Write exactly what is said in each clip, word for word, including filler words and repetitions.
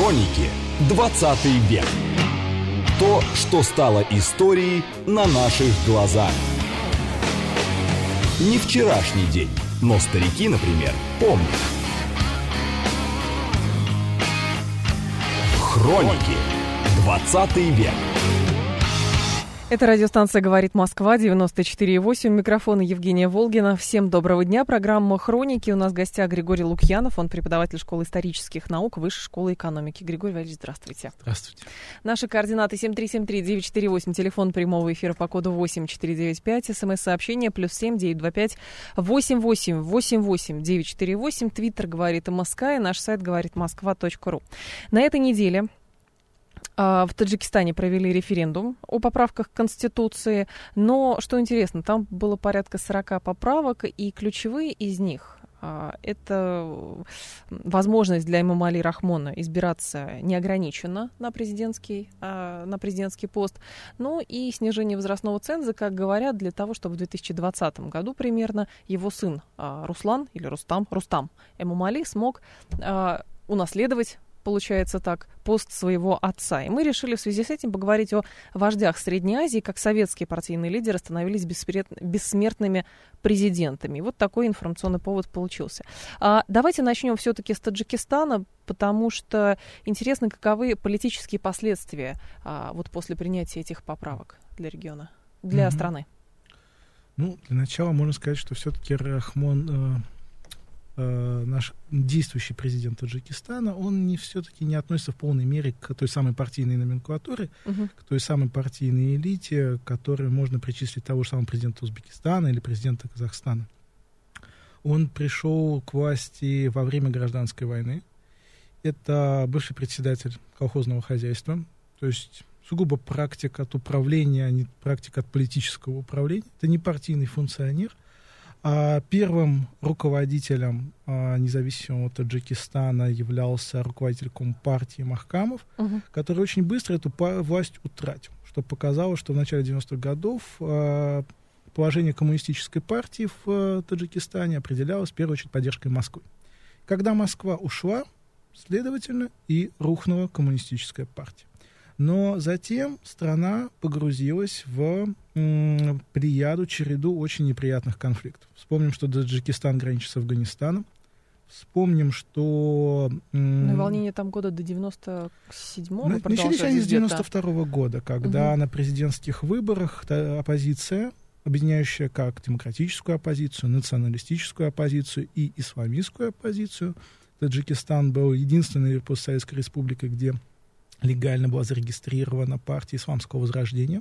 Хроники двадцатый век. То, что стало историей на наших глазах. Не вчерашний день, но старики, например, помнят. Хроники двадцатый век. Это радиостанция «Говорит Москва», девяносто четыре и восемь. Микрофон Евгения Волгина. Всем доброго дня. Программа «Хроники». У нас в гостях Григорий Лукьянов. Он преподаватель школы исторических наук Высшей школы экономики. Григорий Валерьевич, здравствуйте. Здравствуйте. Наши координаты семь три семь три девять четыре восемь. Телефон прямого эфира по коду восемь четыре девять пять. СМС-сообщение плюс семь девять два пять восемь восемь восемь восемь девять четыре восемь. Твиттер «Говорит МСК» и наш сайт говорит москва точка ру. На этой неделе в Таджикистане провели референдум о поправках к Конституции, но, что интересно, там было порядка сорок поправок, и ключевые из них — это возможность для Эмомали Рахмона избираться неограниченно на президентский, на президентский пост, ну и снижение возрастного ценза, как говорят, для того, чтобы в две тысячи двадцатом году примерно его сын Руслан или Рустам, Рустам Эмомали смог унаследовать, получается так, пост своего отца. И мы решили в связи с этим поговорить о вождях Средней Азии, как советские партийные лидеры становились бессмертными президентами. И вот такой информационный повод получился. А давайте начнем все-таки с Таджикистана, потому что интересно, каковы политические последствия а, вот после принятия этих поправок для региона, для mm-hmm. страны. Ну, для начала можно сказать, что все-таки Рахмон... Э... наш действующий президент Таджикистана, он не, все-таки не относится в полной мере к той самой партийной номенклатуре, uh-huh. к той самой партийной элите, которой можно причислить того же самого президента Узбекистана или президента Казахстана. Он пришел к власти во время гражданской войны. Это бывший председатель колхозного хозяйства, то есть сугубо практик от управления, а не практик от политического управления. Это не партийный функционер. А первым руководителем а, независимого Таджикистана являлся руководитель Компартии Махкамов, угу. который очень быстро эту власть утратил, что показало, что в начале девяностых годов а, положение коммунистической партии в а, Таджикистане определялось в первую очередь поддержкой Москвы. Когда Москва ушла, следовательно, и рухнула коммунистическая партия. Но затем страна погрузилась в м, плеяду, череду очень неприятных конфликтов. Вспомним, что Таджикистан граничит с Афганистаном. Вспомним, что... М, ну, волнения там года до девяносто седьмого продолжались. Начались они с девяносто второго года, когда угу. на президентских выборах оппозиция, объединяющая как демократическую оппозицию, националистическую оппозицию и исламистскую оппозицию, Таджикистан был единственной постсоветской республикой, где легально была зарегистрирована партия Исламского возрождения.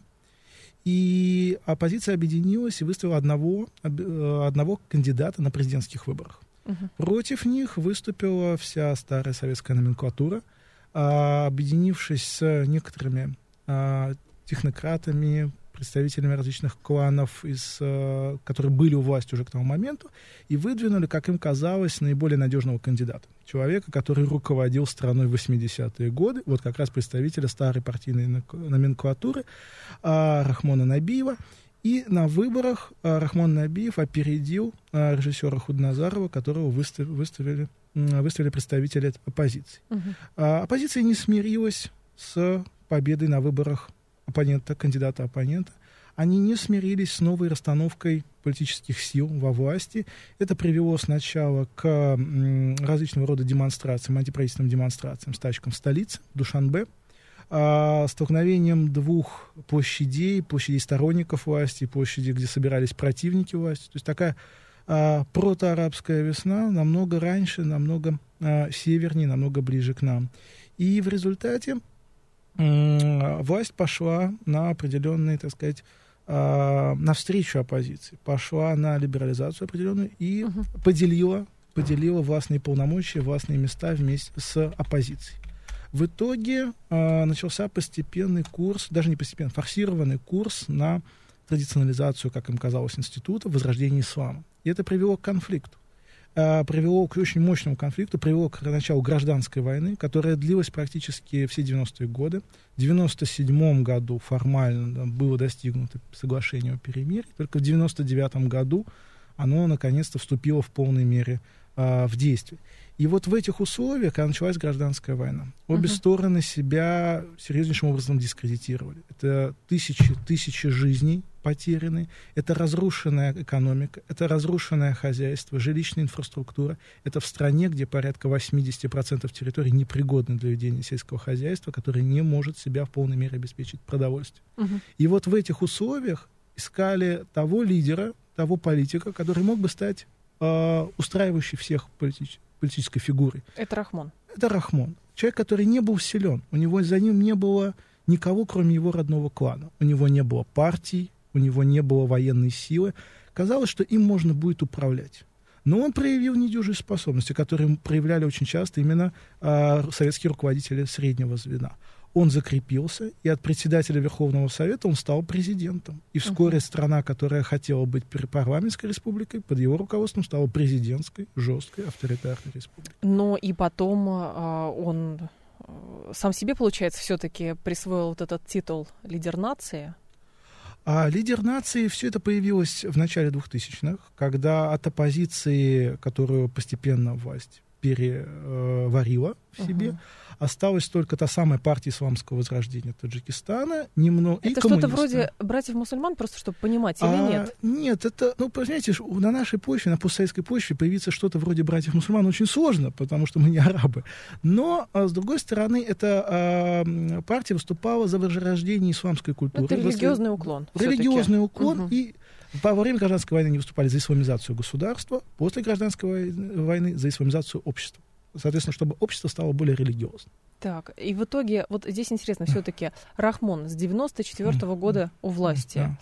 И оппозиция объединилась и выставила одного, одного кандидата на президентских выборах. Uh-huh. Против них выступила вся старая советская номенклатура, объединившись с некоторыми технократами, представителями различных кланов, из, которые были у власти уже к тому моменту, и выдвинули, как им казалось, наиболее надежного кандидата. Человека, который руководил страной в восьмидесятые годы, вот как раз представителя старой партийной номенклатуры Рахмона Набиева. И на выборах Рахмон Набиев опередил режиссера Худназарова, которого выставили, выставили, выставили представители оппозиции. Угу. Оппозиция не смирилась с победой на выборах оппонента, кандидата-оппонента. Они не смирились с новой расстановкой политических сил во власти. Это привело сначала к м, различного рода демонстрациям, антиправительственным демонстрациям, стачкам в столице, Душанбе, а, столкновением двух площадей, площадей сторонников власти, площади, где собирались противники власти. То есть такая а, протоарабская весна намного раньше, намного а, севернее, намного ближе к нам. И в результате власть пошла на определенные, так сказать, навстречу оппозиции, пошла на либерализацию определенную и uh-huh. поделила, поделила властные полномочия, властные места вместе с оппозицией. В итоге начался постепенный курс, даже не постепенный, форсированный курс на традиционализацию, как им казалось, института, возрождения ислама. И это привело к конфликту. привело к очень мощному конфликту, привело к началу гражданской войны, которая длилась практически все девяностые годы. В девяносто седьмом году формально было достигнуто соглашение о перемирии, только в девяносто девятом году оно наконец-то вступило в полной мере а, в действие. И вот в этих условиях, когда началась гражданская война, обе uh-huh. стороны себя серьезнейшим образом дискредитировали. Это тысячи, тысячи жизней потеряны, это разрушенная экономика, это разрушенное хозяйство, жилищная инфраструктура. Это в стране, где порядка восемьдесят процентов территории непригодны для ведения сельского хозяйства, которое не может себя в полной мере обеспечить продовольствием. Uh-huh. И вот в этих условиях искали того лидера, того политика, который мог бы стать э, устраивающей всех политических политической фигурой. Это Рахмон. Это Рахмон. Человек, который не был силен. У него за ним не было никого, кроме его родного клана. У него не было партий, у него не было военной силы. Казалось, что им можно будет управлять. Но он проявил недюжие способности, которые проявляли очень часто именно э, советские руководители среднего звена. Он закрепился, и от председателя Верховного Совета он стал президентом. И вскоре uh-huh. страна, которая хотела быть парламентской республикой, под его руководством стала президентской, жесткой, авторитарной республикой. Но и потом а, он сам себе, получается, все-таки присвоил вот этот титул «лидер нации». А лидер нации, все это появилось в начале двухтысячных, когда от оппозиции, которую постепенно власть переварила в себе, uh-huh. осталась только та самая партия исламского возрождения Таджикистана, немного, это и что-то вроде братьев-мусульман, просто чтобы понимать, или а, нет? Нет, это, ну, понимаете, на нашей почве, на постсоветской почве появиться что-то вроде братьев-мусульман очень сложно, потому что мы не арабы. Но, а, с другой стороны, эта а, партия выступала за возрождение исламской культуры. Это религиозный уклон. Религиозный уклон, угу. и во время гражданской войны они выступали за исламизацию государства, после гражданской войны за исламизацию общества. Соответственно, чтобы общество стало более религиозным. Так, и в итоге, вот здесь интересно, все-таки Рахмон с девяносто четвёртого года у власти. Да.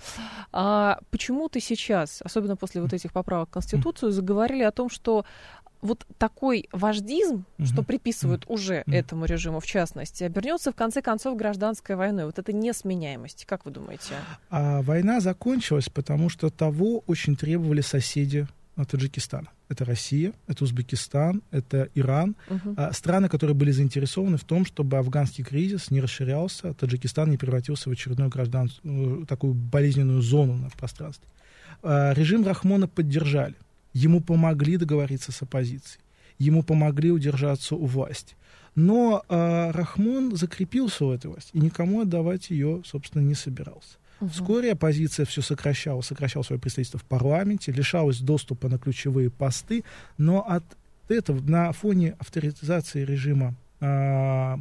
А почему-то сейчас, особенно после вот этих поправок в Конституцию, заговорили о том, что вот такой вождизм, uh-huh. что приписывают uh-huh. уже uh-huh. этому режиму, в частности, обернется в конце концов гражданской войной. Вот это несменяемость. Как вы думаете? А война закончилась, потому что того очень требовали соседи Таджикистана. Это Россия, это Узбекистан, это Иран. Uh-huh. А, страны, которые были заинтересованы в том, чтобы афганский кризис не расширялся, а Таджикистан не превратился в очередную гражданскую, такую болезненную зону на пространстве. А, режим Рахмона поддержали. Ему помогли договориться с оппозицией. Ему помогли удержаться у власти. Но э, Рахмон закрепился в этой власти и никому отдавать ее, собственно, не собирался. Угу. Вскоре оппозиция все сокращала, сокращала свое представительство в парламенте, лишалась доступа на ключевые посты, но от этого, на фоне авторитаризации режима э,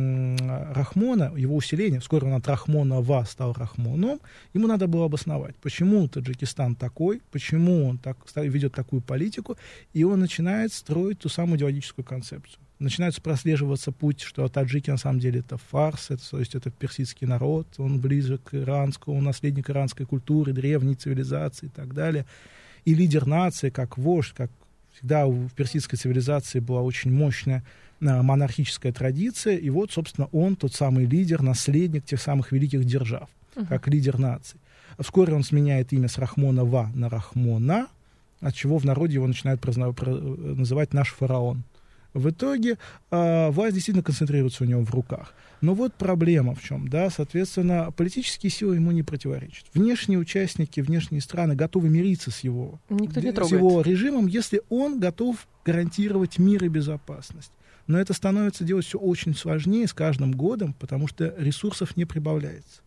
э, Рахмона, его усиления, вскоре он от Рахмонова стал Рахмоном, ему надо было обосновать, почему Таджикистан такой, почему он так, ведет такую политику, и он начинает строить ту самую идеологическую концепцию. Начинается прослеживаться путь, что таджики на самом деле это фарс, это, то есть это персидский народ, он ближе к иранскому, он наследник иранской культуры, древней цивилизации и так далее. И лидер нации, как вождь, как всегда в персидской цивилизации была очень мощная монархическая традиция, и вот, собственно, он тот самый лидер, наследник тех самых великих держав, uh-huh. как лидер нации. Вскоре он сменяет имя с Рахмонова на Рахмона, от чего в народе его начинают праздновать, называть «наш фараон». В итоге э, власть действительно концентрируется у него в руках. Но вот проблема в чем, да, соответственно, политические силы ему не противоречат. Внешние участники, внешние страны готовы мириться с его, Никто не с его режимом, если он готов гарантировать мир и безопасность. Но это становится делать все очень сложнее с каждым годом, потому что ресурсов не прибавляется.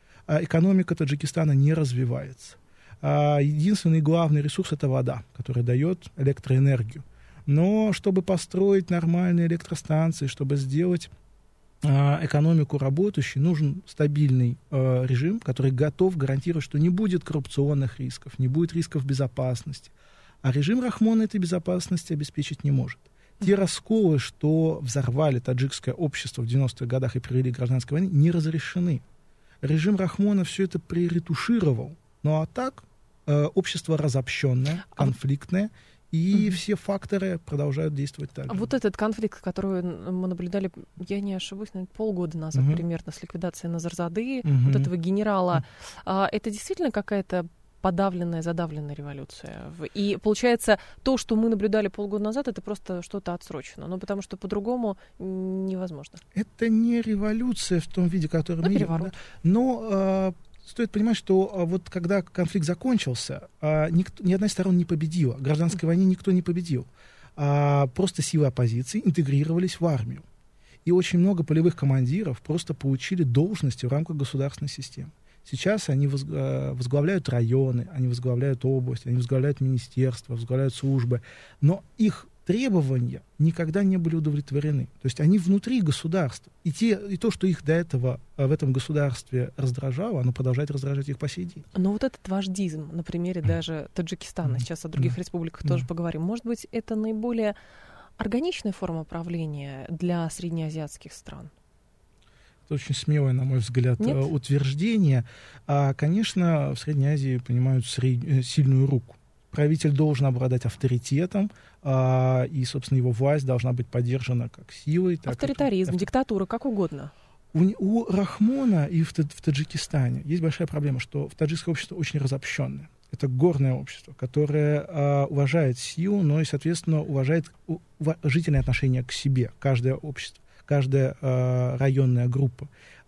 А экономика Таджикистана не развивается. А единственный главный ресурс — это вода, которая дает электроэнергию. Но чтобы построить нормальные электростанции, чтобы сделать э, экономику работающей, нужен стабильный э, режим, который готов гарантировать, что не будет коррупционных рисков, не будет рисков безопасности. А режим Рахмона этой безопасности обеспечить не может. Те расколы, что взорвали таджикское общество в девяностых годах и привели к гражданской войне, не разрешены. Режим Рахмона все это приретушировал. Ну а так, э, общество разобщенное, конфликтное, и mm-hmm. все факторы продолжают действовать так же. А вот этот конфликт, который мы наблюдали, я не ошибусь, наверное, полгода назад mm-hmm. примерно, с ликвидацией Назарзады, mm-hmm. вот этого генерала, mm-hmm. это действительно какая-то подавленная, задавленная революция? И получается, то, что мы наблюдали полгода назад, это просто что-то отсрочено, ну, потому что по-другому невозможно. Это не революция в том виде, который ну, мы видим, да? Но... Стоит понимать, что вот когда конфликт закончился, никто, ни одна из сторон не победила. В гражданской войне никто не победил. а просто силы оппозиции интегрировались в армию. И очень много полевых командиров просто получили должности в рамках государственной системы. Сейчас они возглавляют районы, они возглавляют области, они возглавляют министерства, возглавляют службы, но их требования никогда не были удовлетворены. То есть они внутри государства. И, те, и то, что их до этого в этом государстве раздражало, оно продолжает раздражать их по сей день. Но вот этот вождизм, на примере даже Таджикистана, сейчас о других республиках тоже поговорим, может быть, это наиболее органичная форма правления для среднеазиатских стран? Это очень смелое, на мой взгляд, Нет? утверждение. А, конечно, в Средней Азии понимают сред... сильную руку. Правитель должен обладать авторитетом, а, и, собственно, его власть должна быть поддержана как силой. Так Авторитаризм, как... диктатура, как угодно. У, у Рахмона и в, в Таджикистане есть большая проблема, что в таджикское общество очень разобщенное. Это горное общество, которое а, уважает силу, но и, соответственно, уважает уважительное отношение к себе, каждое общество, каждая а, районная группа.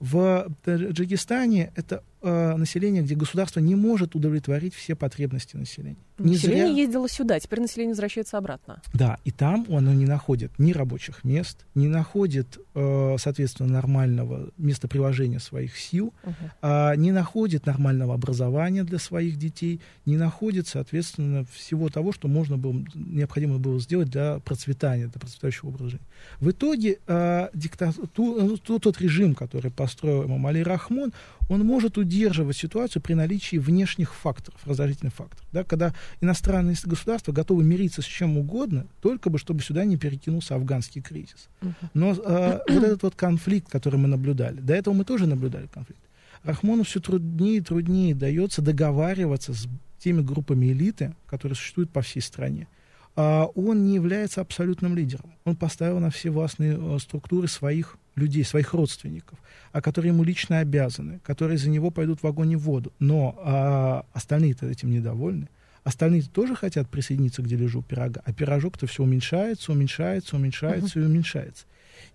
В Таджикистане это э, население, где государство не может удовлетворить все потребности населения. Население зря... ездило сюда, теперь население возвращается обратно. Да, и там оно не находит ни рабочих мест, не находит, э, соответственно, нормального местоприложения своих сил, uh-huh. э, не находит нормального образования для своих детей, не находит, соответственно, всего того, что можно было, необходимо было сделать для процветания, для процветающего образа жизни. В итоге э, диктату... тот режим, который построил имам Али Рахмон, он может удерживать ситуацию при наличии внешних факторов, раздражительных факторов. Да, когда иностранные государства готовы мириться с чем угодно, только бы, чтобы сюда не перекинулся афганский кризис. Uh-huh. Но э, вот этот вот конфликт, который мы наблюдали, до этого мы тоже наблюдали конфликт, Рахмону все труднее и труднее дается договариваться с теми группами элиты, которые существуют по всей стране. А он не является абсолютным лидером. Он поставил на все властные э, структуры своих людей, своих родственников, а которые ему лично обязаны, которые за него пойдут в огонь и в воду. Но а, остальные-то этим недовольны. Остальные тоже хотят присоединиться к дележу пирога, а пирожок-то все уменьшается, уменьшается, уменьшается uh-huh. и уменьшается.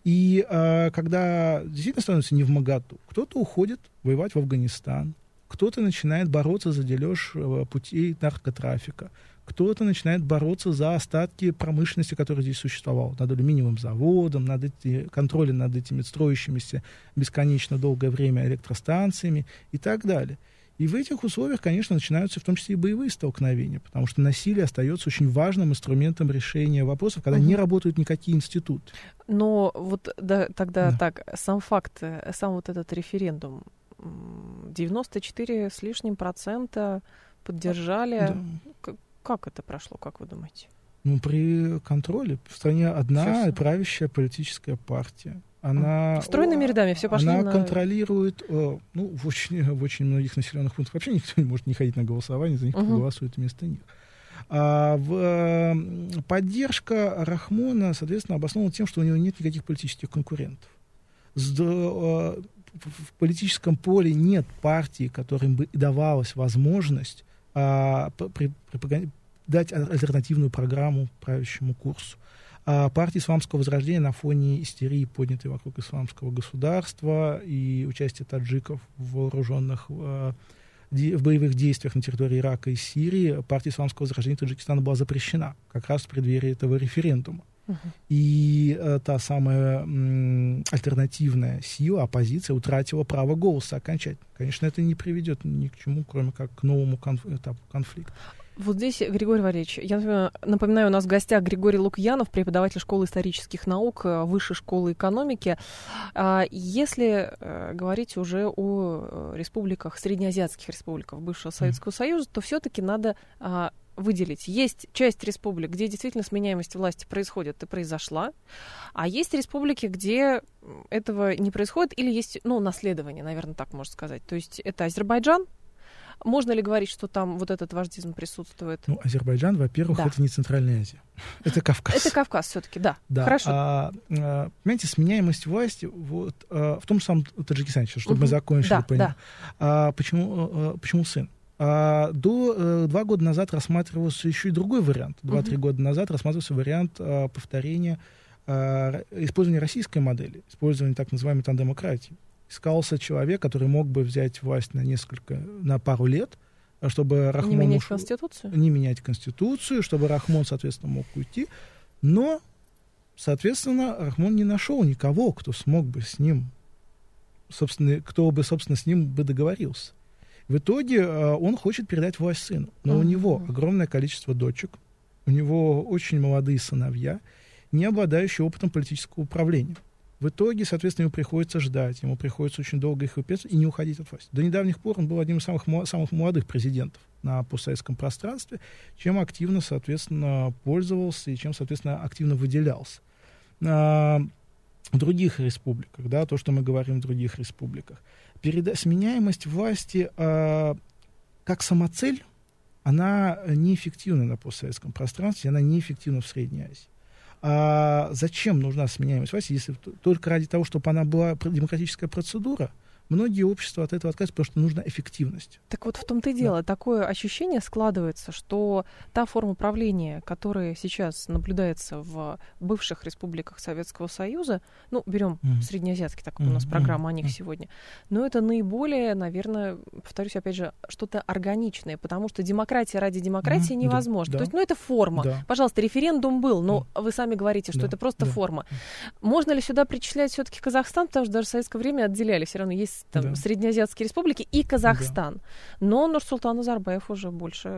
И а, когда действительно становится невмоготу, кто-то уходит воевать в Афганистан, кто-то начинает бороться за дележ путей наркотрафика, кто-то начинает бороться за остатки промышленности, которая здесь существовала, над алюминиевым заводом, над эти, контролем над этими строящимися бесконечно долгое время электростанциями и так далее. И в этих условиях, конечно, начинаются в том числе и боевые столкновения, потому что насилие остается очень важным инструментом решения вопросов, когда угу. не работают никакие институты. Но вот да, тогда да. так, сам факт, сам вот этот референдум, девяносто четыре с лишним процента поддержали. Да. Как это прошло, как вы думаете? Ну, при контроле. В стране одна все, правящая политическая партия. Она, стройными рядами все пошли она на... контролирует, ну, в очень, в очень многих населенных пунктах вообще никто не может не ходить на голосование, за них uh-huh. голосуют вместо них. А в, поддержка Рахмона, соответственно, обоснована тем, что у него нет никаких политических конкурентов. С, в политическом поле нет партии, которым бы давалась возможность а, при, при, дать альтернативную программу правящему курсу. А партия исламского возрождения на фоне истерии, поднятой вокруг исламского государства и участия таджиков в вооруженных а, де, в боевых действиях на территории Ирака и Сирии, партия исламского возрождения Таджикистана была запрещена как раз в преддверии этого референдума. Uh-huh. И э, та самая м, альтернативная сила, оппозиция, утратила право голоса окончательно. Конечно, это не приведет ни к чему, кроме как к новому конф- этапу конфликта. Вот здесь, Григорий Валерьевич, я напоминаю, у нас в гостях Григорий Лукьянов, преподаватель школы исторических наук, Высшей школы экономики. Если говорить уже о республиках, среднеазиатских республиках бывшего Советского mm. Союза, то все-таки надо выделить. Есть часть республик, где действительно сменяемость власти происходит и произошла, а есть республики, где этого не происходит, или есть, ну, наследование, наверное, так можно сказать. То есть это Азербайджан. Можно ли говорить, что там вот этот вождизм присутствует? Ну, Азербайджан, во-первых, да. это не Центральная Азия. Это Кавказ. Это Кавказ все-таки, да. Да. Хорошо. А, а, понимаете, сменяемость власти вот, а, в том же самом Таджикистане, чтобы угу. мы закончили. Да, да. А, почему, а, почему сын? А, до а, два года назад рассматривался еще и другой вариант. Два-три угу. года назад рассматривался вариант а, повторения а, использования российской модели, использования так называемой тандемократии. Искался человек, который мог бы взять власть на несколько, на пару лет, чтобы Рахмон... Не менять Конституцию? Не менять Конституцию, чтобы Рахмон, соответственно, мог уйти. Но, соответственно, Рахмон не нашел никого, кто смог бы с ним, собственно, кто бы, собственно, с ним бы договорился. В итоге он хочет передать власть сыну, но uh-huh. у него огромное количество дочек, у него очень молодые сыновья, не обладающие опытом политического управления. В итоге, соответственно, ему приходится ждать, ему приходится очень долго их выписывать и не уходить от власти. До недавних пор он был одним из самых, самых молодых президентов на постсоветском пространстве, чем активно, соответственно, пользовался и чем, соответственно, активно выделялся. А, в других республиках, да, то, что мы говорим в других республиках, переда- сменяемость власти а, как самоцель, она неэффективна на постсоветском пространстве, она неэффективна в Средней Азии. А зачем нужна сменяемость власти, если только ради того, чтобы она была демократическая процедура? Многие общества от этого отказываются, потому что нужна эффективность. Так вот в том-то и дело. Да. Такое ощущение складывается, что та форма правления, которая сейчас наблюдается в бывших республиках Советского Союза, ну, берем mm-hmm. среднеазиатский, так mm-hmm. у нас программа о них mm-hmm. сегодня, но это наиболее, наверное, повторюсь, опять же, что-то органичное, потому что демократия ради демократии mm-hmm. невозможно. Да. То есть, ну, это форма. Да. Пожалуйста, референдум был, но mm-hmm. вы сами говорите, что да. это просто да. форма. Можно ли сюда причислять все-таки Казахстан, потому что даже в советское время отделяли, все равно есть там, да. среднеазиатские республики и Казахстан. Да. Но Нурсултан Назарбаев уже больше...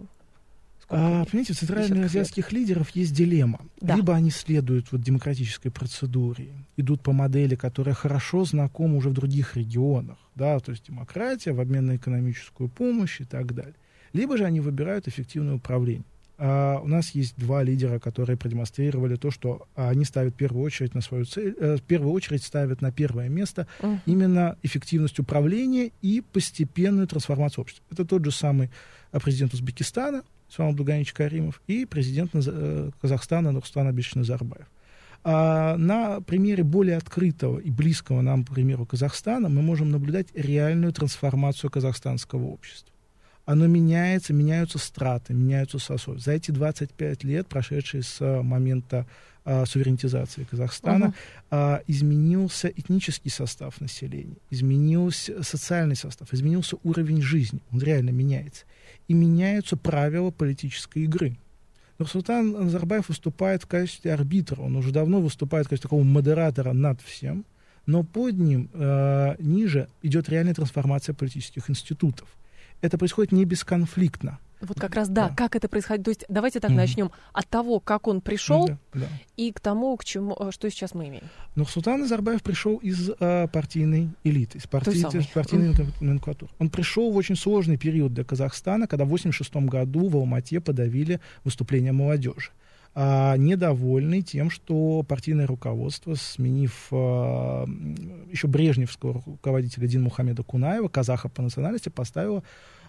А, понимаете, у центральноазиатских лидеров есть дилемма. Да. Либо они следуют вот демократической процедуре, идут по модели, которая хорошо знакома уже в других регионах, да, то есть демократия в обмен на экономическую помощь и так далее. Либо же они выбирают эффективное управление. Uh, у нас есть два лидера, которые продемонстрировали то, что uh, они ставят в первую очередь на свою цель, uh, в первую очередь ставят на первое место uh-huh. именно эффективность управления и постепенную трансформацию общества. Это тот же самый uh, президент Узбекистана Исламов Дуганич Каримов и президент uh, Казахстана Нурсултан Абишевич Назарбаев. Uh, на примере более открытого и близкого нам, к примеру, Казахстана мы можем наблюдать реальную трансформацию казахстанского общества. Оно меняется, меняются страты, меняются сословия. За эти двадцать пять лет, прошедшие с момента а, суверенитизации Казахстана, uh-huh. а, изменился этнический состав населения, изменился социальный состав, изменился уровень жизни. Он реально меняется. И меняются правила политической игры. Нурсултан Назарбаев выступает в качестве арбитра. Он уже давно выступает в качестве такого модератора над всем. Но под ним а, ниже идет реальная трансформация политических институтов. Это происходит не бесконфликтно. Вот как раз, да, да. как это происходит. То есть давайте так mm-hmm. начнем от того, как он пришел, да, да. и к тому, к чему, что сейчас мы имеем. Нурсултан Назарбаев пришел из а, партийной элиты, из партий, партийной mm-hmm. номенклатуры. Он пришел в очень сложный период для Казахстана, когда в восемьдесят шестом году в Алмате подавили выступление молодежи. А, недовольный тем, что партийное руководство, сменив а, еще брежневского руководителя Дин Мухаммеда Кунаева, казаха по национальности, поставило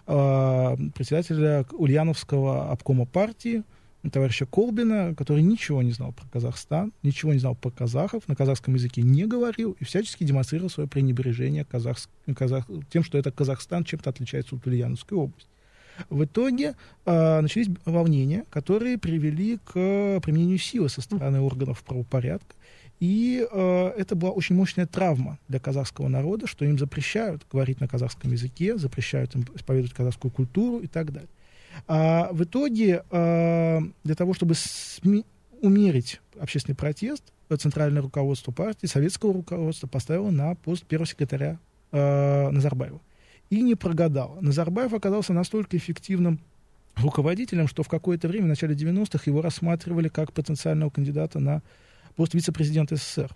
а, председателя Ульяновского обкома партии, товарища Колбина, который ничего не знал про Казахстан, ничего не знал про казахов, на казахском языке не говорил и всячески демонстрировал свое пренебрежение казах, казах, тем, что это Казахстан чем-то отличается от Ульяновской области. В итоге э, начались волнения, которые привели к применению силы со стороны органов правопорядка. И э, это была очень мощная травма для казахского народа, что им запрещают говорить на казахском языке, запрещают им исповедовать казахскую культуру и так далее. А в итоге э, для того, чтобы сми- умерить общественный протест, центральное руководство партии, советского руководства поставило на пост первого секретаря э, Назарбаева. И не прогадал. Назарбаев оказался настолько эффективным руководителем, что в какое-то время, в начале девяностых, его рассматривали как потенциального кандидата на пост вице-президента СССР.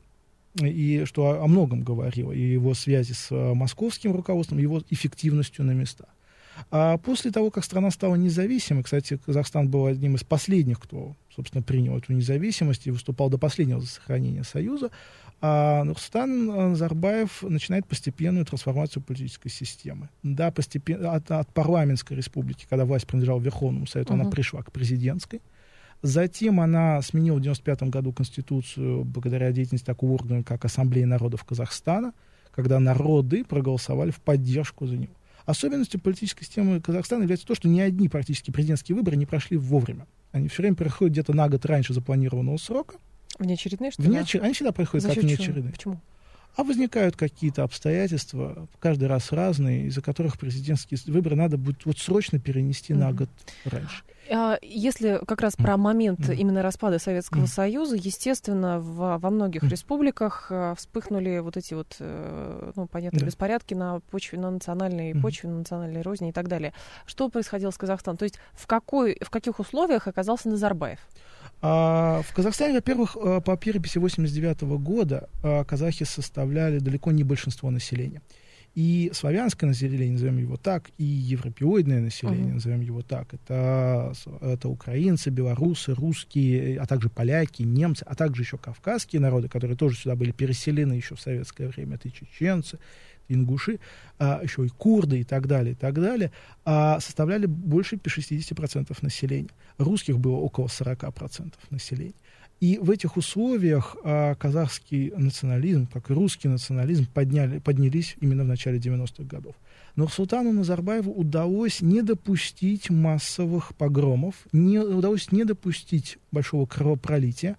И что о, о многом говорило. И его связи с московским руководством, его эффективностью на местах. А после того, как страна стала независимой, кстати, Казахстан был одним из последних, кто, собственно, принял эту независимость и выступал до последнего за сохранение Союза, а Нурсултан Назарбаев начинает постепенную трансформацию политической системы. Да, постепенно, от, от парламентской республики, когда власть принадлежала Верховному Совету, uh-huh. она пришла к президентской. Затем она сменила в девяносто пятом году Конституцию благодаря деятельности такого органа, как Ассамблея народов Казахстана, когда народы проголосовали в поддержку за него. Особенностью политической системы Казахстана является то, что ни одни практически президентские выборы не прошли вовремя. Они все время проходят где-то на год раньше запланированного срока. Внеочередные, что ли? Внеочер... Они всегда проходят За как внеочередные. Почему? А возникают какие-то обстоятельства, каждый раз разные, из-за которых президентские выборы надо будет вот срочно перенести mm-hmm. на год раньше. Если как раз про момент mm-hmm. именно распада Советского mm-hmm. Союза, естественно, в, во многих mm-hmm. республиках вспыхнули вот эти вот, ну, понятно, yeah. беспорядки на почве, на национальной mm-hmm. почве, на национальной розни и так далее. Что происходило с Казахстаном? То есть в, какой, в каких условиях оказался Назарбаев? А, в Казахстане, во-первых, по переписи восемьдесят девятого года казахи составляли далеко не большинство населения. И славянское население, назовем его так, и европеоидное население, uh-huh. назовем его так, это, это украинцы, белорусы, русские, а также поляки, немцы, а также еще кавказские народы, которые тоже сюда были переселены еще в советское время, это и чеченцы, ингуши, а, еще и курды и так далее, и так далее, а, составляли больше шестьдесят процентов населения. Русских было около сорок процентов населения. И в этих условиях а, казахский национализм, как и русский национализм, подняли, поднялись именно в начале девяностых годов. Но султану Назарбаеву удалось не допустить массовых погромов, не, удалось не допустить большого кровопролития.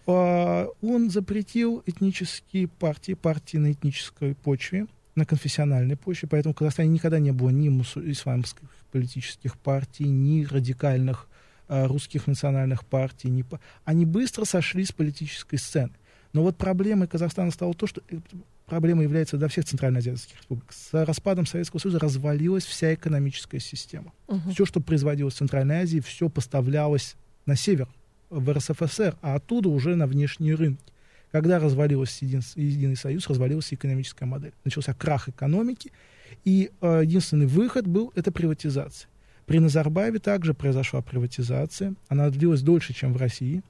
А, он запретил этнические партии, партии на этнической почве, на конфессиональной почве, поэтому в Казахстане никогда не было ни мусуль... исламских политических партий, ни радикальных русских национальных партий, не по... они быстро сошли с политической сцены. Но вот проблемой Казахстана стало то, что проблемой является для всех центральноазиатских республик. С распадом Советского Союза развалилась вся экономическая система. Uh-huh. Все, что производилось в Центральной Азии, все поставлялось на север, в эр эс эф эс эр, а оттуда уже на внешние рынки. Когда развалился един... Единый Союз, развалилась экономическая модель. Начался крах экономики, и э, единственный выход был — это приватизация. При Назарбаеве также произошла приватизация. Она длилась дольше, чем в России,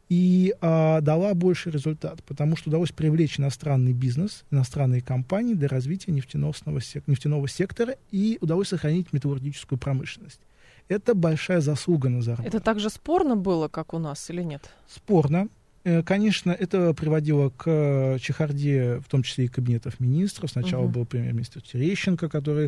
и а, дала больший результат, потому что удалось привлечь иностранный бизнес, иностранные компании для развития нефтяного, сек- нефтяного сектора, и удалось сохранить металлургическую промышленность. Это большая заслуга Назарбаева. Это также спорно было, как у нас, или нет? Спорно. Конечно, это приводило к чехарде, в том числе и кабинетов министров. Сначала uh-huh. был премьер-министр Терещенко, который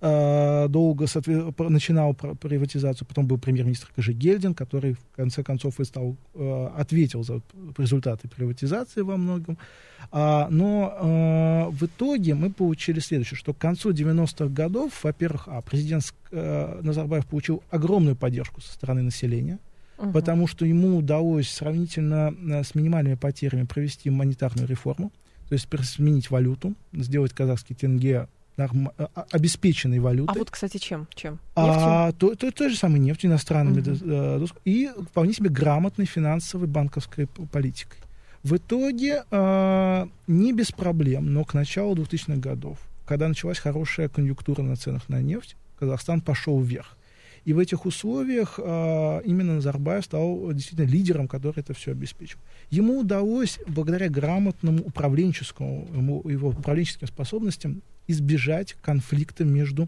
э, долго соответ... начинал приватизацию, потом был премьер-министр Кожегельдин, который в конце концов и стал, э, ответил за результаты приватизации во многом. А, но э, в итоге мы получили следующее, что к концу девяностых годов, во-первых, а, президент э, Назарбаев получил огромную поддержку со стороны населения, Uh-huh. потому что ему удалось сравнительно с минимальными потерями провести монетарную реформу, то есть сменить валюту, сделать казахский тенге норм... обеспеченной валютой. А вот, кстати, чем? чем? А, то, то, той же самой нефтью, иностранными, uh-huh. и вполне себе грамотной финансовой банковской политикой. В итоге а, не без проблем, но к началу двухтысячных годов, когда началась хорошая конъюнктура на ценах на нефть, Казахстан пошел вверх. И в этих условиях а, именно Назарбаев стал действительно лидером, который это все обеспечил. Ему удалось, благодаря грамотному управленческому, ему, его управленческим способностям, избежать конфликта между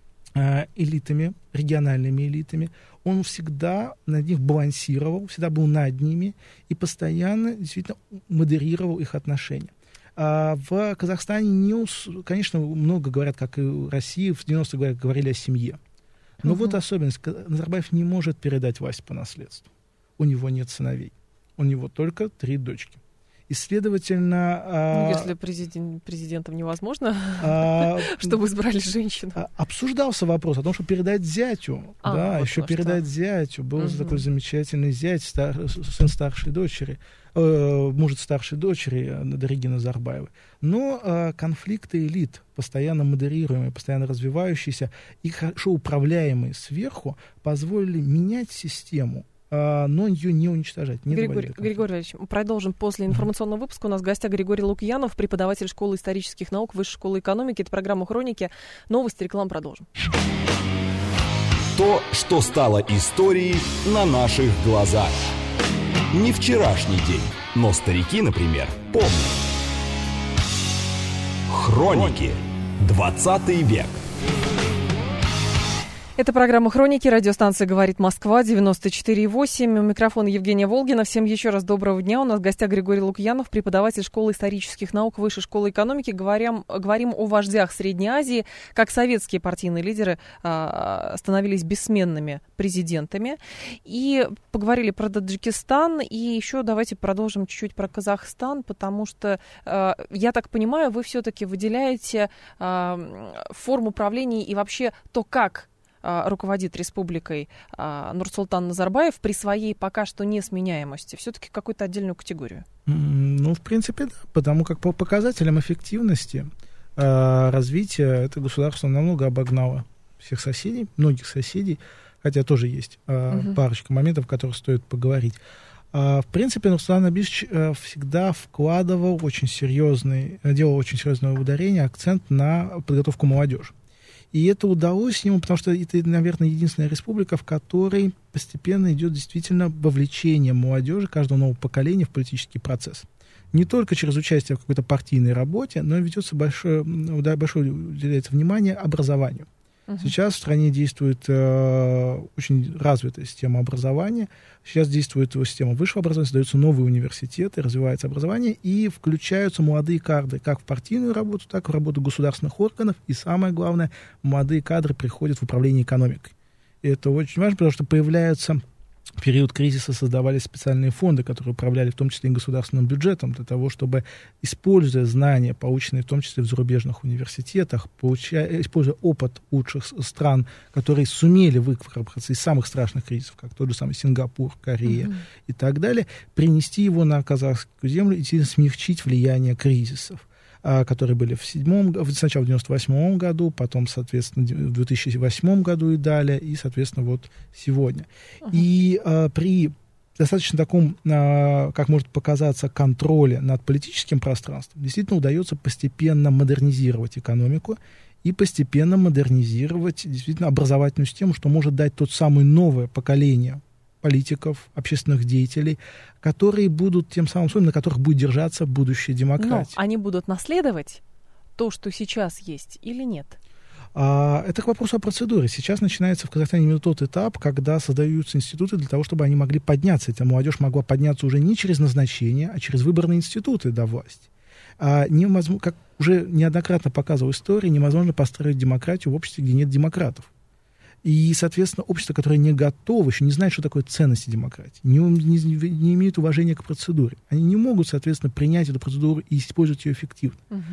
а, элитами, региональными элитами. Он всегда над них балансировал, всегда был над ними и постоянно действительно модерировал их отношения. А в Казахстане, не, конечно, много говорят, как и в России, в девяностых говорили о семье. Но uh-huh. вот особенность. Назарбаев не может передать власть по наследству. У него нет сыновей. У него только три дочки. И, следовательно... Ну, если президент, президентом невозможно, а, чтобы избрали женщину. Обсуждался вопрос о том, что передать зятю. А, да, вот еще передать что. зятю. Был угу. такой замечательный зять, стар, сын старшей дочери, э, муж старшей дочери Дариги Назарбаевой. Но э, конфликты элит, постоянно модерируемые, постоянно развивающиеся и хорошо управляемые сверху, позволили менять систему, но ее не уничтожать. Не Григорий, Григорий Ильич, продолжим после информационного выпуска. У нас в гостях Григорий Лукьянов, преподаватель школы исторических наук Высшей школы экономики. Это программа «Хроники». Новости, реклама, продолжим. То, что стало историей на наших глазах. Не вчерашний день, но старики, например, помнят. Хроники. двадцатый век. Это программа «Хроники», радиостанция «Говорит Москва», девяносто четыре и восемь. У микрофона Евгения Волгина. Всем еще раз доброго дня. У нас в гостях Григорий Лукьянов, преподаватель школы исторических наук Высшей школы экономики. Говорим, говорим о вождях Средней Азии, как советские партийные лидеры а, становились бессменными президентами. И поговорили про Таджикистан. И еще давайте продолжим чуть-чуть про Казахстан, потому что, а, я так понимаю, вы все-таки выделяете а, форму правления и вообще то, как руководит республикой Нурсултан Назарбаев при своей пока что несменяемости, все-таки какую-то отдельную категорию? Ну, в принципе, да, потому как по показателям эффективности развития это государство намного обогнало всех соседей, многих соседей, хотя тоже есть угу. парочка моментов, о которых стоит поговорить. В принципе, Нурсултан Абишевич всегда вкладывал очень серьезный, делал очень серьезное ударение, акцент на подготовку молодежи. И это удалось ему, потому что это, наверное, единственная республика, в которой постепенно идет действительно вовлечение молодежи, каждого нового поколения в политический процесс. Не только через участие в какой-то партийной работе, но и ведется большое, большое уделяется внимание образованию. Uh-huh. Сейчас в стране действует э, очень развитая система образования. Сейчас действует система высшего образования, создаются новые университеты, развивается образование, и включаются молодые кадры как в партийную работу, так и в работу государственных органов. И самое главное, молодые кадры приходят в управление экономикой. И это очень важно, потому что появляются... В период кризиса создавались специальные фонды, которые управляли в том числе и государственным бюджетом, для того, чтобы, используя знания, полученные в том числе в зарубежных университетах, получая, используя опыт лучших стран, которые сумели выкарабкаться из самых страшных кризисов, как тот же самый Сингапур, Корея mm-hmm. и так далее, принести его на казахскую землю и смягчить влияние кризисов, которые были в седьмом, сначала в девяносто восьмом году, потом, соответственно, в две тысячи восьмом году и далее, и, соответственно, вот сегодня. Uh-huh. И а, при достаточно таком, а, как может показаться, контроле над политическим пространством, действительно удается постепенно модернизировать экономику и постепенно модернизировать действительно образовательную систему, что может дать тот самый новое поколение политиков, общественных деятелей, которые будут тем самым, на которых будет держаться будущее демократии. Но они будут наследовать то, что сейчас есть, или нет? А, это к вопросу о процедуре. Сейчас начинается в Казахстане именно тот этап, когда создаются институты для того, чтобы они могли подняться. Эта молодежь могла подняться уже не через назначение, а через выборные институты до власти. А невозможно, как уже неоднократно показывала история, невозможно построить демократию в обществе, где нет демократов. И, соответственно, общество, которое не готово, еще не знает, что такое ценности демократии, не, не, не имеет уважения к процедуре. Они не могут, соответственно, принять эту процедуру и использовать ее эффективно. Uh-huh.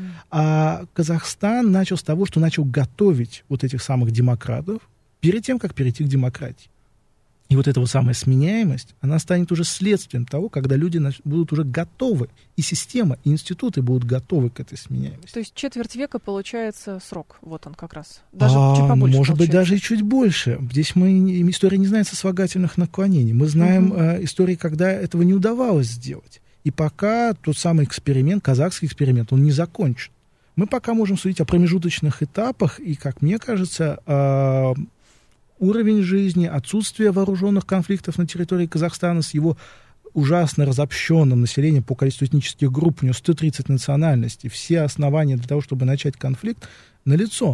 А Казахстан начал с того, что начал готовить вот этих самых демократов перед тем, как перейти к демократии. И вот эта вот самая сменяемость, она станет уже следствием того, когда люди будут уже готовы, и система, и институты будут готовы к этой сменяемости. То есть четверть века получается срок, вот он как раз. Даже а, чуть побольше может получается. быть, даже и чуть больше. Здесь мы, история не знает сослагательных наклонений. Мы знаем угу. э, истории, когда этого не удавалось сделать. И пока тот самый эксперимент, казахский эксперимент, он не закончен. Мы пока можем судить о промежуточных этапах, и, как мне кажется, э, уровень жизни, отсутствие вооруженных конфликтов на территории Казахстана с его ужасно разобщенным населением по количеству этнических групп, у него сто тридцать национальностей, все основания для того, чтобы начать конфликт, налицо.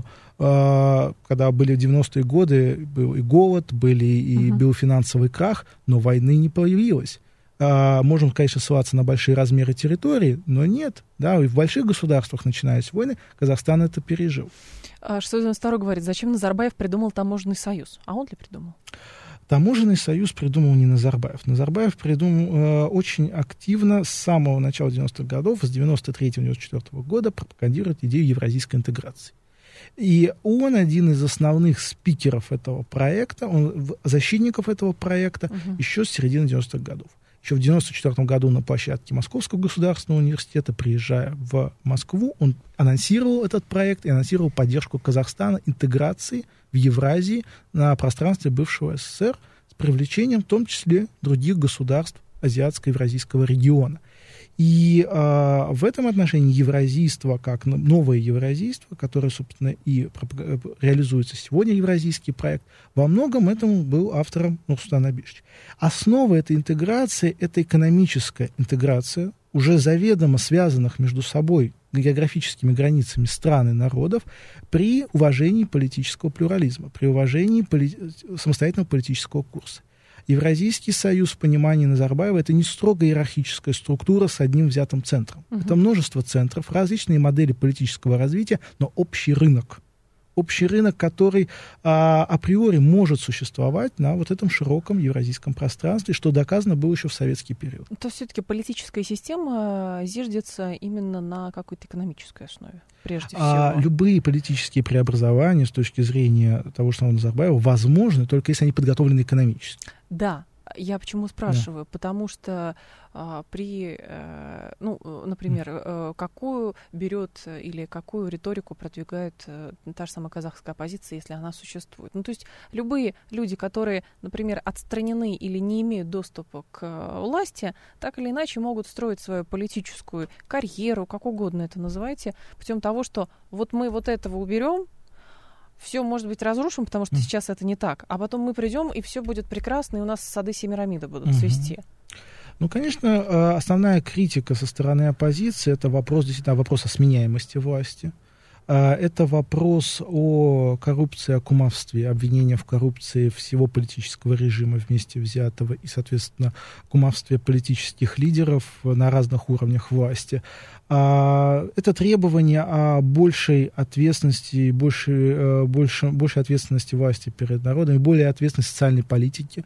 Когда были девяностые годы, был и голод, были и uh-huh. был финансовый крах, но войны не появилось. Можем, конечно, ссылаться на большие размеры территории, но нет. Да, и в больших государствах начинались войны, Казахстан это пережил. шестьсот девяносто второй говорит, зачем Назарбаев придумал таможенный союз? А он ли придумал? Таможенный союз придумал не Назарбаев. Назарбаев придумал э, очень активно с самого начала девяностых годов, с девяносто третьего — девяносто четвёртого года пропагандирует идею евразийской интеграции. И он один из основных спикеров этого проекта, он защитников этого проекта uh-huh. еще с середины девяностых годов. Еще в девяносто четвёртом году на площадке Московского государственного университета, приезжая в Москву, он анонсировал этот проект и анонсировал поддержку Казахстана интеграции в Евразии на пространстве бывшего СССР с привлечением в том числе других государств азиатско-евразийского региона. И э, в этом отношении евразийство, как новое евразийство, которое, собственно, и реализуется сегодня, евразийский проект, во многом этому был автором Нурсултан Абишевич. Основа этой интеграции — это экономическая интеграция уже заведомо связанных между собой географическими границами стран и народов при уважении политического плюрализма, при уважении поли... самостоятельного политического курса. Евразийский союз в понимании Назарбаева — это не строго иерархическая структура с одним взятым центром. Uh-huh. Это множество центров, различные модели политического развития, но общий рынок. Общий рынок, который а, априори может существовать на вот этом широком евразийском пространстве, что доказано было еще в советский период. То есть все-таки политическая система зиждется именно на какой-то экономической основе, прежде всего? А, любые политические преобразования с точки зрения того же самого Назарбаева возможны, только если они подготовлены экономически. Да. Я почему спрашиваю? Да. Потому что а, при, а, ну, например, а, какую берет или какую риторику продвигает а, та же самая казахская оппозиция, если она существует? Ну, то есть любые люди, которые, например, отстранены или не имеют доступа к а, власти, так или иначе могут строить свою политическую карьеру, как угодно это называйте, путем того, что вот мы вот этого уберем, все, может быть, разрушим, потому что mm. сейчас это не так. А потом мы придем, и все будет прекрасно, и у нас сады Семирамиды будут mm-hmm. цвести. Ну, конечно, основная критика со стороны оппозиции — это вопрос, действительно, вопрос о сменяемости власти. Это вопрос о коррупции, о кумовстве, обвинения в коррупции всего политического режима вместе взятого и, соответственно, кумовстве политических лидеров на разных уровнях власти. Это требование о большей ответственности, большей, больше, большей ответственности власти перед народом и более ответственной социальной политики.